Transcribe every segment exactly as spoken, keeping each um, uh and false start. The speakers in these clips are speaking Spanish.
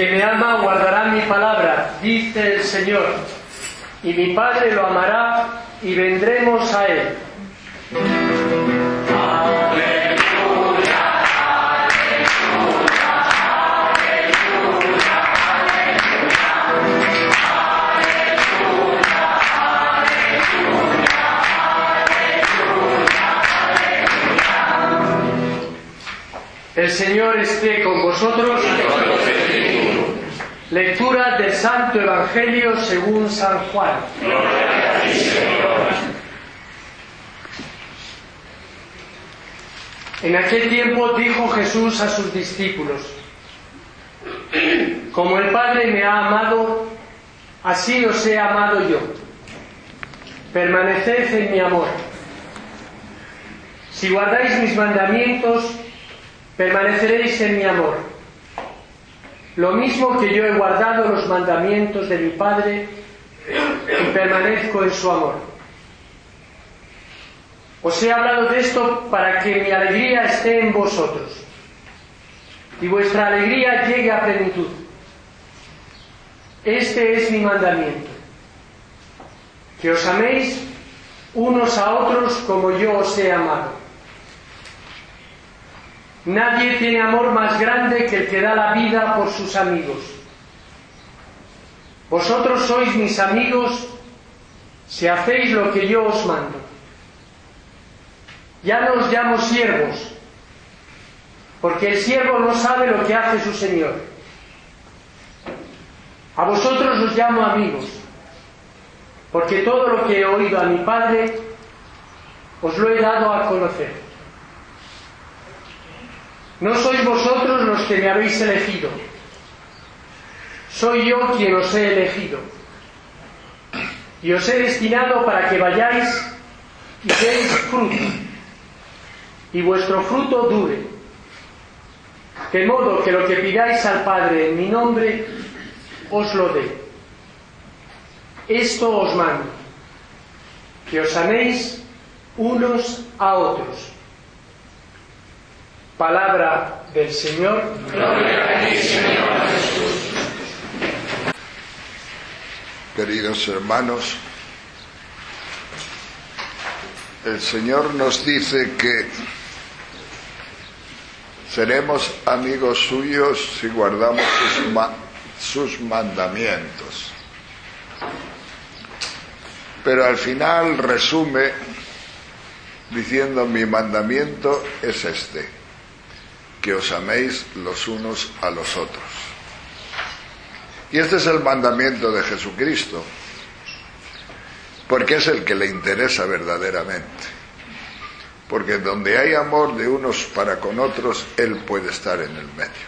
que me ama guardará mi palabra, dice el Señor, y mi Padre lo amará y vendremos a él. El Señor esté con vosotros. Lectura del Santo Evangelio según San Juan. En aquel tiempo dijo Jesús a sus discípulos: como el Padre me ha amado, así os he amado yo. Permaneced en mi amor. Si guardáis mis mandamientos, permaneceréis en mi amor, lo mismo que yo he guardado los mandamientos de mi Padre y permanezco en su amor. Os he hablado de esto para que mi alegría esté en vosotros y vuestra alegría llegue a plenitud. Este es mi mandamiento, que os améis unos a otros como yo os he amado. Nadie tiene amor más grande que el que da la vida por sus amigos. Vosotros sois mis amigos si hacéis lo que yo os mando. Ya no os llamo siervos, porque el siervo no sabe lo que hace su señor. A vosotros os llamo amigos, porque todo lo que he oído a mi Padre os lo he dado a conocer. No sois vosotros los que me habéis elegido, soy yo quien os he elegido, y os he destinado para que vayáis y deis fruto, y vuestro fruto dure, de modo que lo que pidáis al Padre en mi nombre, os lo dé. Esto os mando, que os améis unos a otros. Palabra del Señor. Gloria a ti, Señor Jesús. Queridos hermanos, el Señor nos dice que seremos amigos suyos si guardamos sus, ma- sus mandamientos. Pero al final resume diciendo: mi mandamiento es este, que os améis los unos a los otros. Y este es el mandamiento de Jesucristo, porque es el que le interesa verdaderamente. Porque donde hay amor de unos para con otros, Él puede estar en el medio.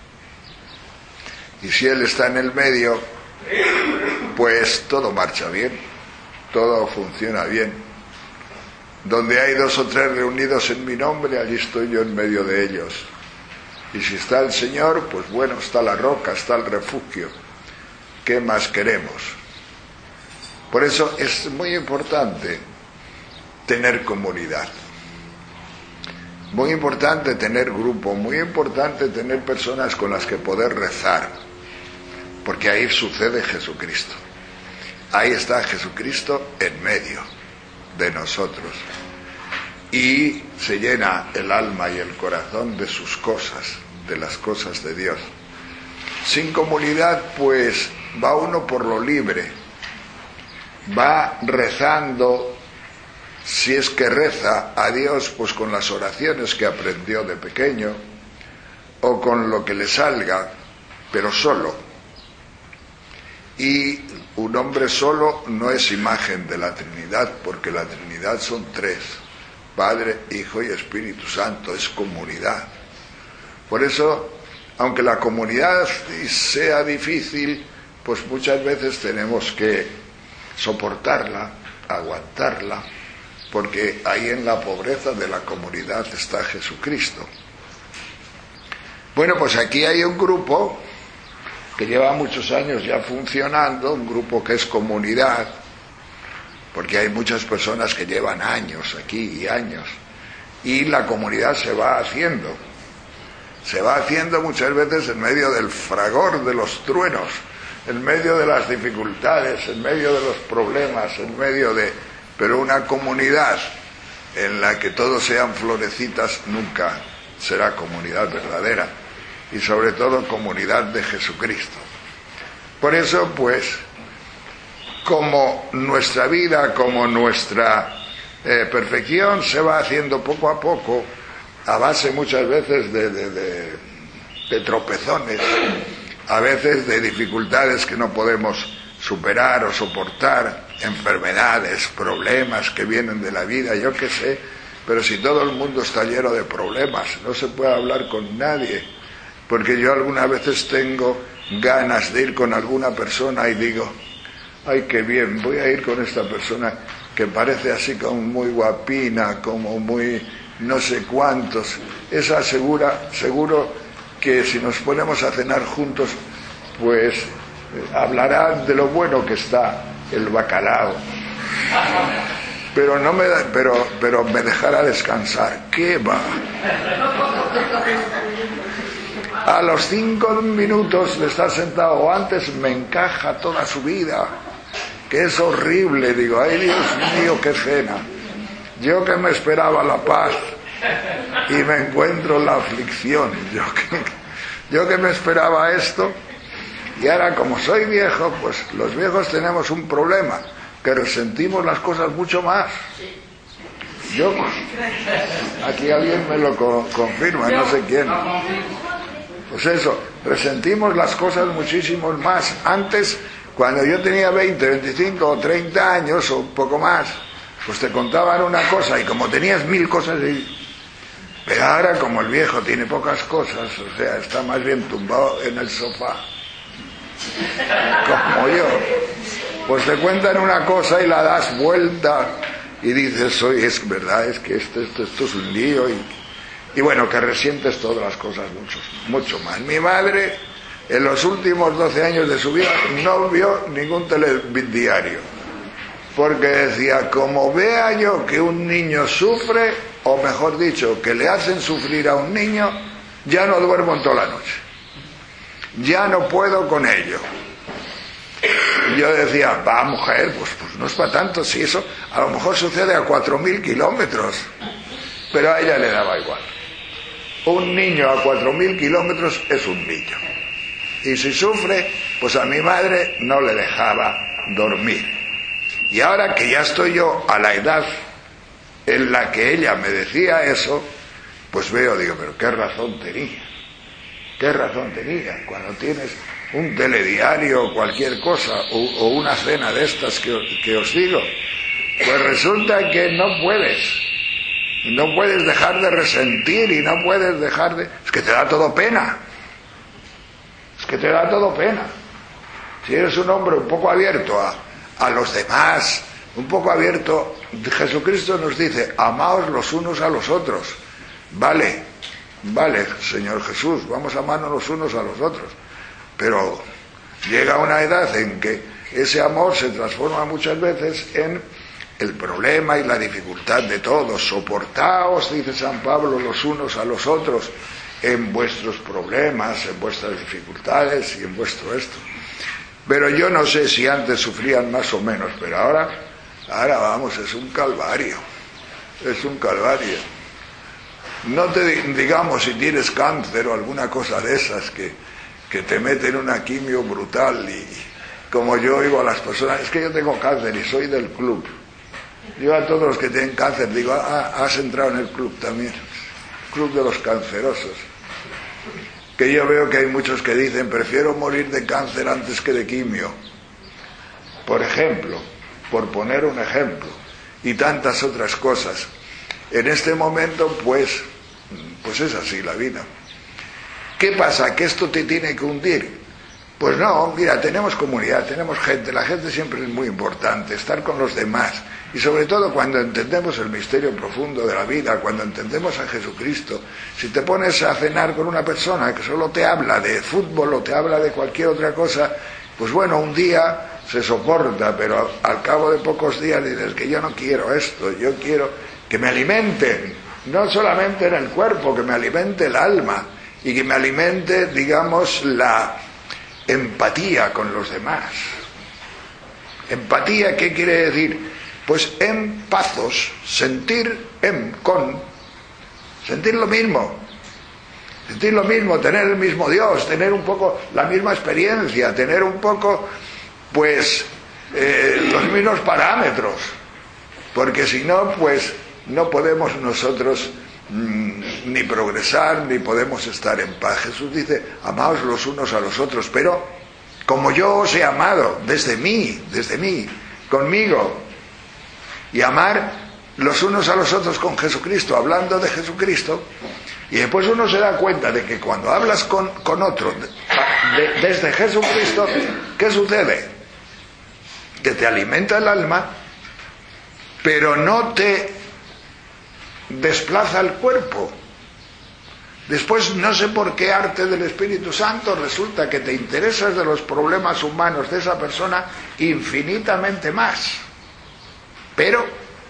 Y si Él está en el medio, pues todo marcha bien, todo funciona bien. Donde hay dos o tres reunidos en mi nombre, allí estoy yo en medio de ellos. Y si está el Señor, pues bueno, está la roca, está el refugio. ¿Qué más queremos? Por eso es muy importante tener comunidad. Muy importante tener grupo, muy importante tener personas con las que poder rezar. Porque ahí sucede Jesucristo. Ahí está Jesucristo en medio de nosotros. Y se llena el alma y el corazón de sus cosas, de las cosas de Dios. Sin comunidad, pues va uno por lo libre, va rezando, si es que reza a Dios, pues con las oraciones que aprendió de pequeño, o con lo que le salga, pero solo. Y un hombre solo no es imagen de la Trinidad, porque la Trinidad son tres: Padre, Hijo y Espíritu Santo, es comunidad. Por eso, aunque la comunidad sea difícil, pues muchas veces tenemos que soportarla, aguantarla, porque ahí en la pobreza de la comunidad está Jesucristo. Bueno, pues aquí hay un grupo que lleva muchos años ya funcionando, un grupo que es comunidad, porque hay muchas personas que llevan años aquí y años, y la comunidad se va haciendo. se va haciendo muchas veces en medio del fragor de los truenos, en medio de las dificultades, en medio de los problemas, en medio de... Pero una comunidad en la que todos sean florecitas nunca será comunidad verdadera, y sobre todo comunidad de Jesucristo. Por eso, pues, como nuestra vida, como nuestra eh, perfección se va haciendo poco a poco, a base muchas veces de, de, de, de tropezones, a veces de dificultades que no podemos superar o soportar, enfermedades, problemas que vienen de la vida, yo qué sé, pero si todo el mundo está lleno de problemas, no se puede hablar con nadie, porque yo algunas veces tengo ganas de ir con alguna persona y digo, ay, qué bien, voy a ir con esta persona que parece así como muy guapina, como muy no sé cuántos. Esa asegura, seguro que si nos ponemos a cenar juntos, pues eh, hablará de lo bueno que está el bacalao. Pero no me da, pero, pero me dejará descansar. ¿Qué va? A los cinco minutos de estar sentado o antes me encaja toda su vida, que es horrible. Digo, ay, Dios mío, qué cena. Yo que me esperaba la paz y me encuentro la aflicción. Yo que, yo que me esperaba esto, y ahora como soy viejo, pues los viejos tenemos un problema, que resentimos las cosas mucho más. Yo, aquí alguien me lo co- confirma, no sé quién. Pues eso, resentimos las cosas muchísimo más. Antes, cuando yo tenía veinte, veinticinco o treinta años o un poco más, pues te contaban una cosa y como tenías mil cosas y... Pero ahora como el viejo tiene pocas cosas, o sea, está más bien tumbado en el sofá, como yo, pues te cuentan una cosa y la das vuelta y dices, oye, es verdad, es que esto, esto, esto es un lío, y, y bueno, que resientes todas las cosas mucho, mucho más. Mi madre, en los últimos doce años de su vida, no vio ningún telediario, porque decía, como vea yo que un niño sufre, o mejor dicho, que le hacen sufrir a un niño, ya no duermo en toda la noche, ya no puedo con ello. Y yo decía, va, mujer, pues, pues no es para tanto, si eso a lo mejor sucede a cuatro mil kilómetros, pero a ella le daba igual. Un niño a cuatro mil kilómetros es un niño, y si sufre, pues a mi madre no le dejaba dormir. Y ahora que ya estoy yo a la edad en la que ella me decía eso, pues veo, digo, pero qué razón tenía, qué razón tenía, cuando tienes un telediario o cualquier cosa, o, o una cena de estas que, que os digo, pues resulta que no puedes, no puedes dejar de resentir y no puedes dejar de... Es que te da todo pena, es que te da todo pena. Si eres un hombre un poco abierto a, a los demás, un poco abierto, Jesucristo nos dice, amaos los unos a los otros. Vale, vale, Señor Jesús, vamos a amarnos los unos a los otros. Pero llega una edad en que ese amor se transforma muchas veces en el problema y la dificultad de todos. Soportaos, dice San Pablo, los unos a los otros en vuestros problemas, en vuestras dificultades y en vuestro esto. Pero yo no sé si antes sufrían más o menos, pero ahora, ahora vamos, es un calvario, es un calvario. No te digamos si tienes cáncer o alguna cosa de esas que, que te meten una quimio brutal, y como yo oigo a las personas, es que yo tengo cáncer y soy del club. Yo a todos los que tienen cáncer digo, ah, has entrado en el club también, club de los cancerosos. Que yo veo que hay muchos que dicen, prefiero morir de cáncer antes que de quimio, por ejemplo, por poner un ejemplo, y tantas otras cosas. En este momento, pues, pues es así la vida. ¿Qué pasa? ¿Que esto te tiene que hundir? Pues no, mira, tenemos comunidad, tenemos gente, la gente siempre es muy importante, estar con los demás, y sobre todo cuando entendemos el misterio profundo de la vida, cuando entendemos a Jesucristo. Si te pones a cenar con una persona que solo te habla de fútbol o te habla de cualquier otra cosa, pues bueno, un día se soporta, pero al cabo de pocos días dices que yo no quiero esto, yo quiero que me alimenten, no solamente en el cuerpo, que me alimente el alma. y que me alimente, digamos, la empatía con los demás. ¿Empatía qué quiere decir? Pues empazos, sentir em, con, sentir lo mismo, sentir lo mismo, tener el mismo Dios, tener un poco la misma experiencia, tener un poco, pues, eh, los mismos parámetros, porque si no, pues, no podemos nosotros mmm, ni progresar, ni podemos estar en paz. Jesús dice, amaos los unos a los otros, pero como yo os he amado, desde mí, desde mí, conmigo, y amar los unos a los otros con Jesucristo, hablando de Jesucristo, y después uno se da cuenta de que cuando hablas con, con otro de, de, desde Jesucristo, ¿qué sucede? Que te alimenta el alma, pero no te desplaza el cuerpo. Después, no sé por qué arte del Espíritu Santo, resulta que te interesas de los problemas humanos de esa persona infinitamente más, pero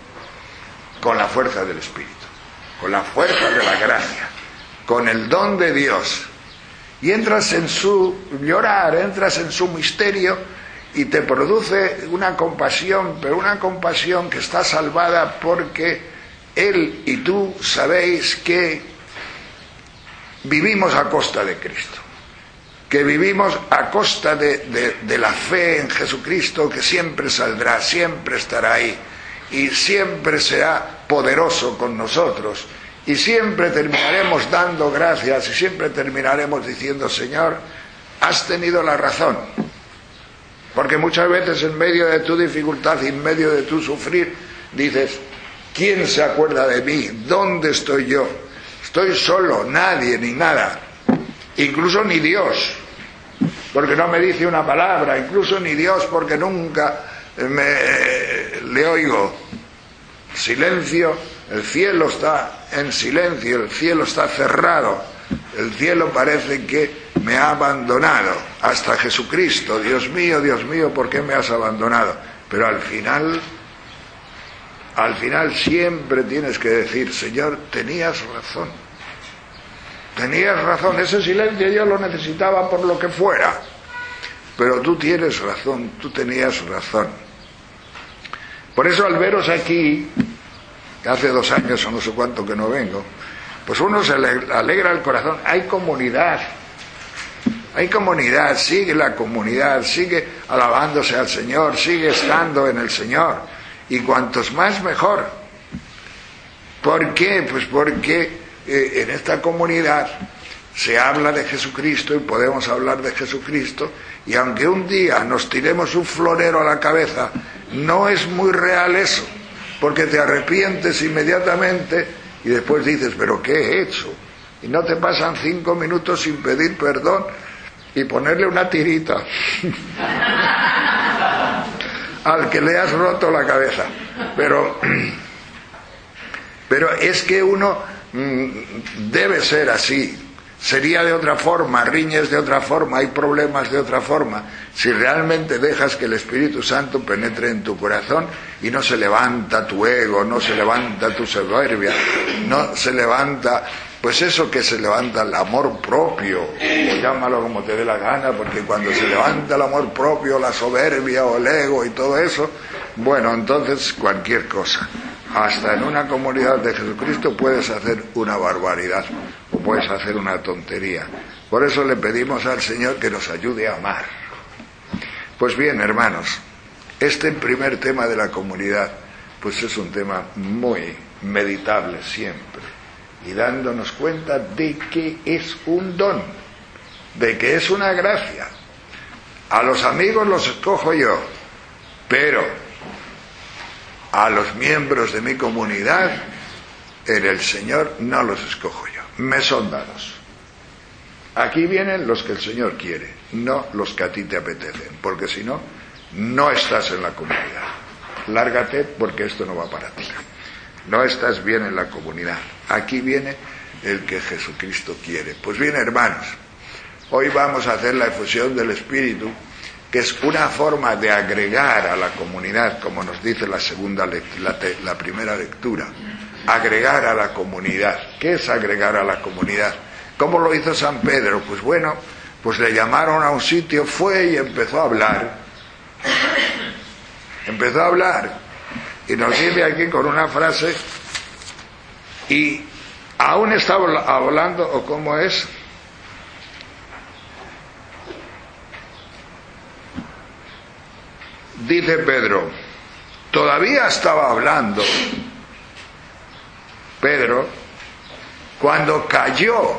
con la fuerza del Espíritu, con la fuerza de la gracia, con el don de Dios, y entras en su llorar, entras en su misterio, y te produce una compasión, pero una compasión que está salvada porque él y tú sabéis que vivimos a costa de Cristo, que vivimos a costa de, de, de la fe en Jesucristo, que siempre saldrá, siempre estará ahí, y siempre será poderoso con nosotros, y siempre terminaremos dando gracias, y siempre terminaremos diciendo, Señor, has tenido la razón. Porque muchas veces en medio de tu dificultad y en medio de tu sufrir, dices, ¿quién se acuerda de mí? ¿Dónde estoy yo? Estoy solo, nadie ni nada, incluso ni Dios, porque no me dice una palabra, incluso ni Dios, porque nunca me, le oigo. Silencio, el cielo está en silencio, el cielo está cerrado, el cielo parece que me ha abandonado, hasta Jesucristo, Dios mío, Dios mío, ¿por qué me has abandonado? Pero al final, al final siempre tienes que decir, Señor, tenías razón, tenías razón, ese silencio yo lo necesitaba por lo que fuera, pero tú tienes razón, tú tenías razón. Por eso al veros aquí, que hace dos años o no sé cuánto que no vengo, pues uno se le alegra el corazón, hay comunidad, hay comunidad, sigue la comunidad, sigue alabándose al Señor, sigue estando en el Señor, y cuantos más mejor. ¿Por qué? Pues porque eh, en esta comunidad se habla de Jesucristo y podemos hablar de Jesucristo, y aunque un día nos tiremos un florero a la cabeza, no es muy real eso, porque te arrepientes inmediatamente y después dices, ¿pero qué he hecho? Y no te pasan cinco minutos sin pedir perdón y ponerle una tirita al que le has roto la cabeza. Pero, pero es que uno mmm, debe ser así. Sería de otra forma, riñes de otra forma, hay problemas de otra forma, si realmente dejas que el Espíritu Santo penetre en tu corazón y no se levanta tu ego, no se levanta tu soberbia, no se levanta, pues eso que se levanta el amor propio, o llámalo como te dé la gana, porque cuando se levanta el amor propio, la soberbia o el ego y todo eso, bueno, entonces cualquier cosa. Hasta en una comunidad de Jesucristo puedes hacer una barbaridad o puedes hacer una tontería. Por eso le pedimos al Señor que nos ayude a amar. Pues bien, hermanos, este primer tema de la comunidad, pues es un tema muy meditable siempre, y dándonos cuenta de que es un don, de que es una gracia. A los amigos los escojo yo, pero a los miembros de mi comunidad, en el Señor no los escojo yo, me son dados. Aquí vienen los que el Señor quiere, no los que a ti te apetecen, porque si no, no estás en la comunidad. Lárgate porque esto no va para ti. No estás bien en la comunidad. Aquí viene el que Jesucristo quiere. Pues bien, hermanos, hoy vamos a hacer la efusión del Espíritu, que es una forma de agregar a la comunidad, como nos dice la segunda la, la primera lectura, agregar a la comunidad. ¿Qué es agregar a la comunidad? ¿Cómo lo hizo San Pedro? Pues bueno, pues le llamaron a un sitio, fue y empezó a hablar. Empezó a hablar. Y nos dice aquí con una frase, y aún está hablando, o cómo es, dice Pedro, todavía estaba hablando Pedro cuando cayó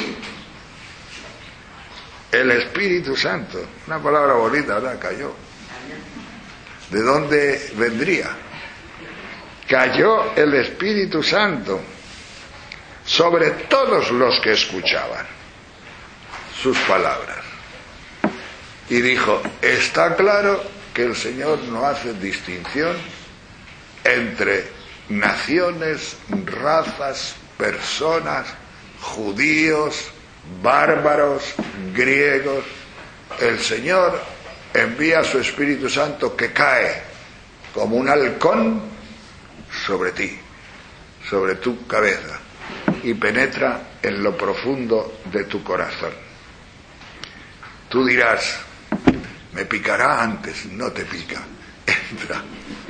el Espíritu Santo. Una palabra bonita, ¿verdad? Cayó. ¿De dónde vendría? Cayó el Espíritu Santo sobre todos los que escuchaban sus palabras. Y dijo, está claro que el Señor no hace distinción entre naciones, razas, personas, judíos, bárbaros, griegos. El Señor envía su Espíritu Santo que cae como un halcón sobre ti, sobre tu cabeza, y penetra en lo profundo de tu corazón. Tú dirás, me picará antes. No te pica, entra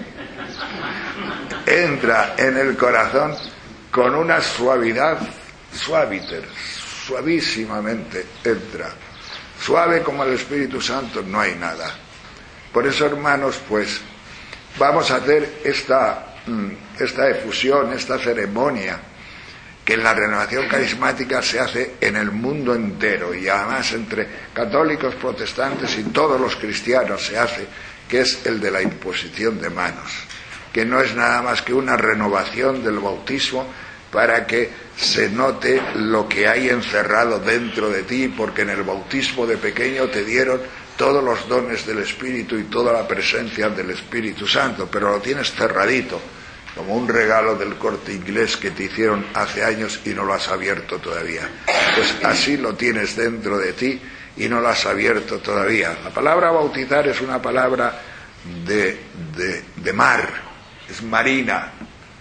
entra en el corazón con una suavidad, suaviter, suavísimamente entra, suave como el Espíritu Santo, no hay nada. Por eso, hermanos, pues vamos a hacer esta esta efusión, esta ceremonia que en la renovación carismática se hace en el mundo entero, y además entre católicos, protestantes y todos los cristianos se hace, que es el de la imposición de manos, que no es nada más que una renovación del bautismo para que se note lo que hay encerrado dentro de ti, porque en el bautismo de pequeño te dieron todos los dones del Espíritu y toda la presencia del Espíritu Santo, pero lo tienes cerradito, como un regalo del Corte Inglés que te hicieron hace años y no lo has abierto todavía. Pues así lo tienes dentro de ti y no lo has abierto todavía. La palabra bautizar es una palabra de, de, de mar, es marina,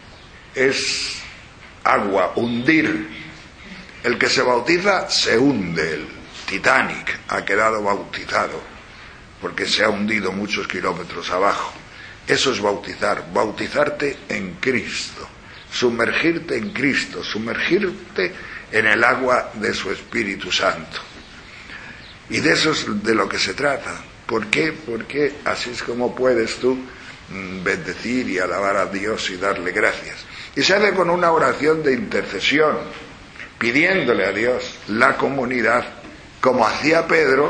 es agua, hundir. El que se bautiza se hunde. El Titanic ha quedado bautizado porque se ha hundido muchos kilómetros abajo. Eso es bautizar, bautizarte en Cristo, sumergirte en Cristo, sumergirte en el agua de su Espíritu Santo. Y de eso es de lo que se trata. ¿Por qué? Porque así es como puedes tú bendecir y alabar a Dios y darle gracias. Y se hace con una oración de intercesión, pidiéndole a Dios la comunidad, como hacía Pedro,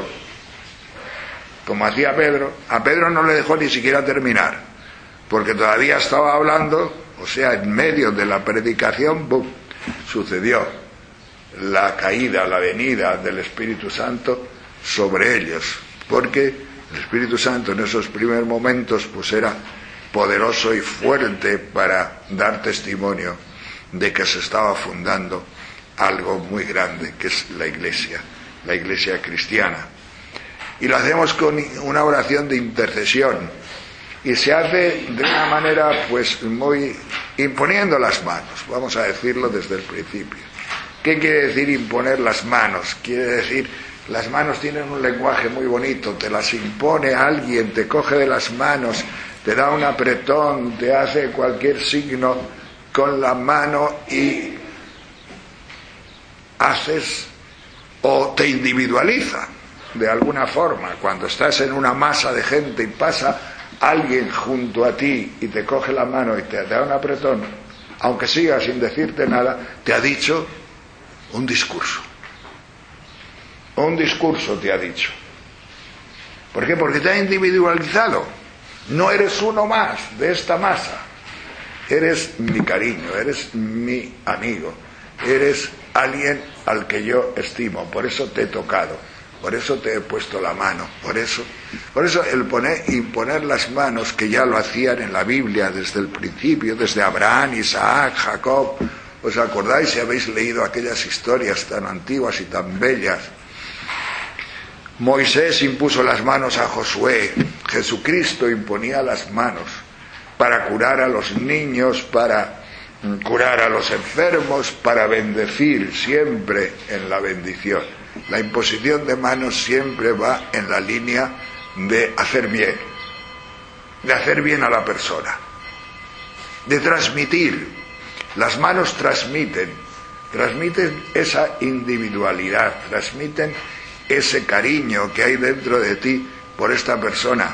como hacía Pedro. A Pedro no le dejó ni siquiera terminar, porque todavía estaba hablando, o sea, en medio de la predicación, ¡bum!, sucedió la caída, la venida del Espíritu Santo sobre ellos, porque el Espíritu Santo en esos primeros momentos pues era poderoso y fuerte para dar testimonio de que se estaba fundando algo muy grande, que es la Iglesia, la Iglesia cristiana. Y lo hacemos con una oración de intercesión, y se hace de una manera pues muy imponiendo las manos, vamos a decirlo desde el principio. ¿Qué quiere decir imponer las manos? Quiere decir, las manos tienen un lenguaje muy bonito, te las impone alguien, te coge de las manos, te da un apretón, te hace cualquier signo con la mano y haces o te individualiza de alguna forma. Cuando estás en una masa de gente y pasa alguien junto a ti y te coge la mano y te da un apretón, aunque siga sin decirte nada, te ha dicho un discurso. Un discurso te ha dicho. ¿Por qué? Porque te ha individualizado. No eres uno más de esta masa. Eres mi cariño, eres mi amigo, eres alguien al que yo estimo. Por eso te he tocado, por eso te he puesto la mano, por eso, por eso el poner, imponer las manos, que ya lo hacían en la Biblia desde el principio, desde Abraham, Isaac, Jacob. ¿Os acordáis si habéis leído aquellas historias tan antiguas y tan bellas? Moisés impuso las manos a Josué, Jesucristo imponía las manos para curar a los niños, para curar a los enfermos, para bendecir siempre en la bendición. La imposición de manos siempre va en la línea de hacer bien, de hacer bien a la persona, de transmitir. Las manos transmiten, transmiten esa individualidad, transmiten ese cariño que hay dentro de ti por esta persona.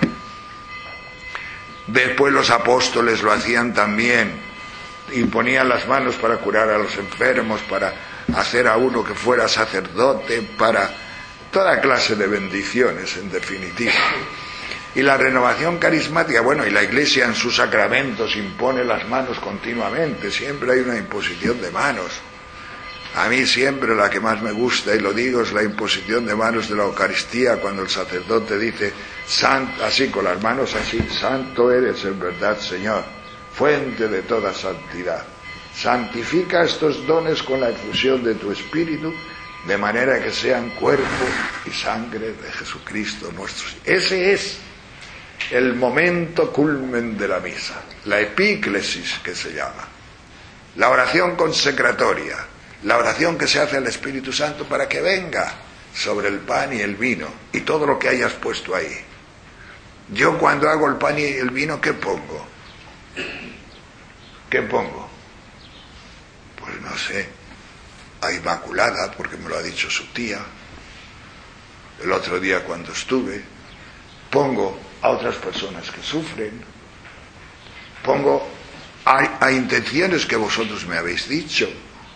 Después los apóstoles lo hacían también, imponían las manos para curar a los enfermos, para hacer a uno que fuera sacerdote, para toda clase de bendiciones, en definitiva. Y la renovación carismática, bueno, y la Iglesia en sus sacramentos impone las manos continuamente, siempre hay una imposición de manos. A mí siempre la que más me gusta, y lo digo, es la imposición de manos de la Eucaristía, cuando el sacerdote dice, santo, así con las manos así, santo eres en verdad, Señor, fuente de toda santidad. Santifica estos dones con la efusión de tu Espíritu, de manera que sean cuerpo y sangre de Jesucristo nuestro. Ese es el momento culmen de la misa, la epíclesis que se llama, la oración consecratoria, la oración que se hace al Espíritu Santo para que venga sobre el pan y el vino y todo lo que hayas puesto ahí. Yo cuando hago el pan y el vino, ¿qué pongo? ¿Qué pongo? Pues no sé, a Inmaculada, porque me lo ha dicho su tía, el otro día cuando estuve, pongo a otras personas que sufren, pongo a, a intenciones que vosotros me habéis dicho,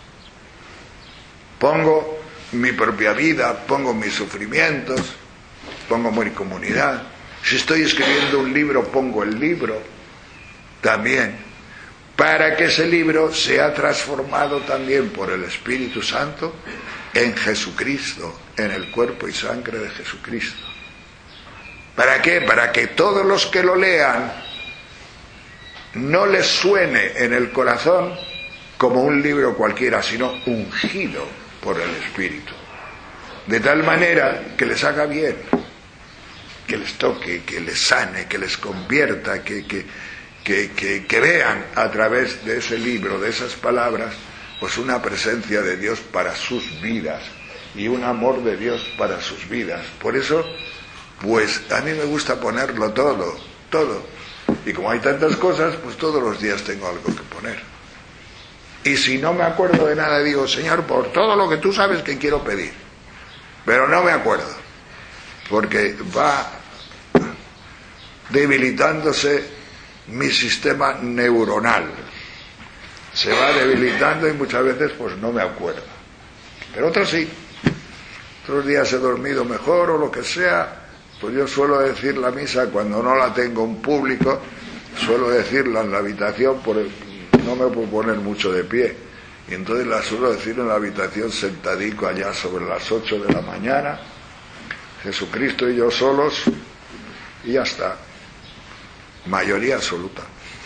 pongo mi propia vida, pongo mis sufrimientos, pongo mi comunidad. Si estoy escribiendo un libro, pongo el libro también, para que ese libro sea transformado también por el Espíritu Santo en Jesucristo, en el cuerpo y sangre de Jesucristo. ¿Para qué? Para que todos los que lo lean no les suene en el corazón como un libro cualquiera, sino ungido por el Espíritu, de tal manera que les haga bien, que les toque, que les sane, que les convierta, que, que, que, que, que vean a través de ese libro, de esas palabras, pues una presencia de Dios para sus vidas y un amor de Dios para sus vidas. Por eso, pues a mí me gusta ponerlo todo, todo. Y como hay tantas cosas, pues todos los días tengo algo que poner. Y si no me acuerdo de nada, digo, Señor, por todo lo que tú sabes que quiero pedir. Pero no me acuerdo, porque va debilitándose mi sistema neuronal. Se va debilitando y muchas veces pues no me acuerdo. Pero otros sí. Otros días he dormido mejor o lo que sea. Pues yo suelo decir la misa cuando no la tengo en público, suelo decirla en la habitación, por el, no me puedo poner mucho de pie, y entonces la suelo decir en la habitación sentadico allá sobre las ocho de la mañana, Jesucristo y yo solos, y ya está, mayoría absoluta.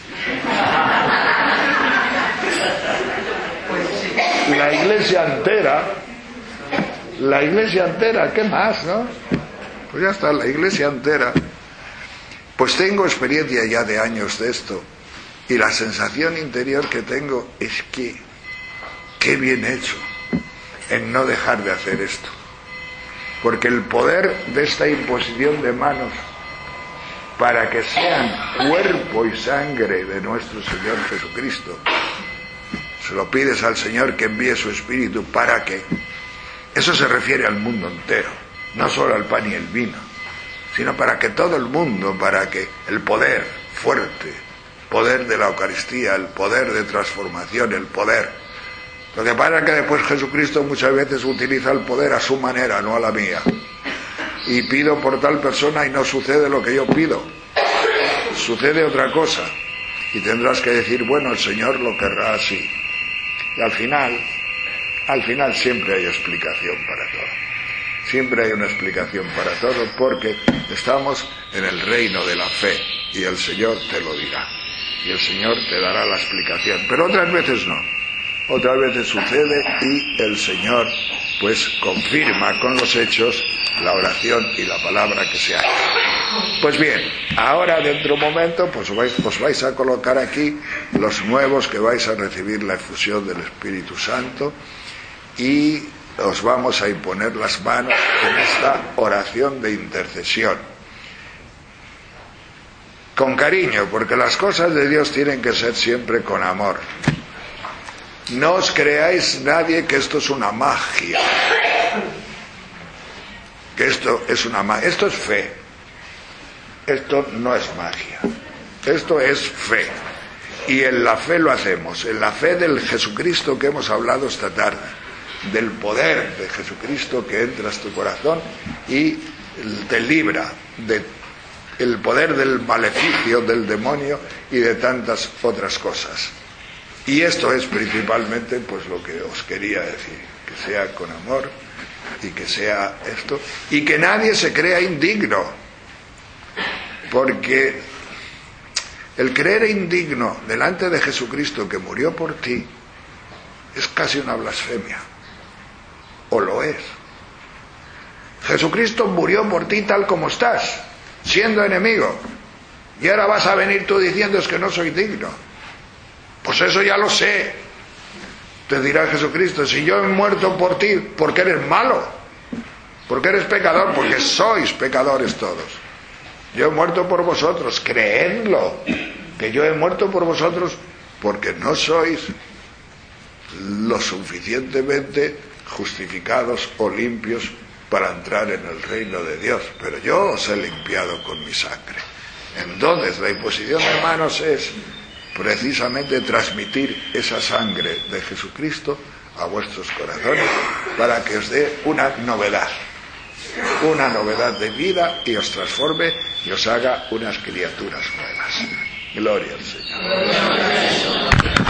La iglesia entera, la iglesia entera, ¿qué más, no? Pues ya está, la iglesia entera. Pues tengo experiencia ya de años de esto, y la sensación interior que tengo es que qué bien hecho en no dejar de hacer esto, porque el poder de esta imposición de manos para que sean cuerpo y sangre de nuestro Señor Jesucristo, se lo pides al Señor que envíe su Espíritu para que, eso se refiere al mundo entero, no solo al pan y el vino, sino para que todo el mundo, para que el poder fuerte, poder de la Eucaristía, el poder de transformación, el poder. Lo que pasa es que después Jesucristo muchas veces utiliza el poder a su manera, no a la mía. Y pido por tal persona y no sucede lo que yo pido. Sucede otra cosa. Y tendrás que decir, bueno, el Señor lo querrá así. Y al final, al final siempre hay explicación para todo. Siempre hay una explicación para todo, porque estamos en el reino de la fe y el Señor te lo dirá. Y el Señor te dará la explicación. Pero otras veces no. Otras veces sucede y el Señor pues confirma con los hechos la oración y la palabra que se hace. Pues bien, ahora dentro de un momento pues os vais, os vais a colocar aquí los nuevos que vais a recibir la efusión del Espíritu Santo y os vamos a imponer las manos en esta oración de intercesión. Con cariño, porque las cosas de Dios tienen que ser siempre con amor. No os creáis nadie que esto es una magia. Que esto es una magia. Esto es fe. Esto no es magia. Esto es fe. Y en la fe lo hacemos. En la fe del Jesucristo que hemos hablado esta tarde. Del poder de Jesucristo que entra a tu corazón y te libra de el poder del maleficio del demonio y de tantas otras cosas. Y esto es principalmente pues lo que os quería decir, que sea con amor y que sea esto y que nadie se crea indigno, porque el creer indigno delante de Jesucristo que murió por ti es casi una blasfemia. O lo es. Jesucristo murió por ti tal como estás, siendo enemigo. Y ahora vas a venir tú diciendo es que no soy digno. Pues eso ya lo sé. Te dirá Jesucristo, si yo he muerto por ti, porque eres malo, porque eres pecador, porque sois pecadores todos. Yo he muerto por vosotros, creedlo, que yo he muerto por vosotros porque no sois lo suficientemente justificados o limpios para entrar en el reino de Dios, pero yo os he limpiado con mi sangre. Entonces la imposición de manos es precisamente transmitir esa sangre de Jesucristo a vuestros corazones para que os dé una novedad, una novedad de vida y os transforme y os haga unas criaturas nuevas. Gloria al Señor.